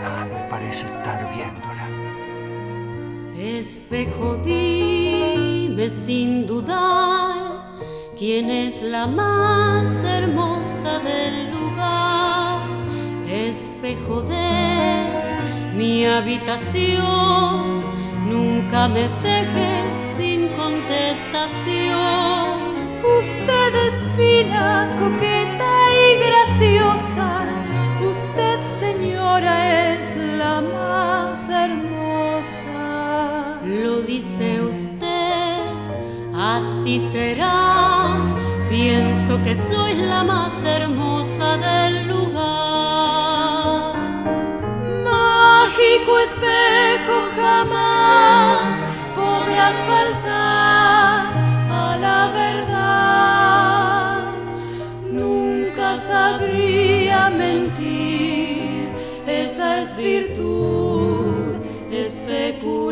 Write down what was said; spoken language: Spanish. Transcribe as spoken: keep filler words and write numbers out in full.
más me parece estar viéndola. Espejo, dime sin dudar, ¿quién es la más hermosa del lugar? Espejo de mi habitación, nunca me dejes sin contestación. Usted es fina, coqueta y graciosa. Usted, señora, es la más hermosa. Lo dice usted, así será. Pienso que soy la más hermosa del lugar. Mágico espejo, jamás podrás faltar a la verdad. Nunca sabría mentir, esa es virtud especular.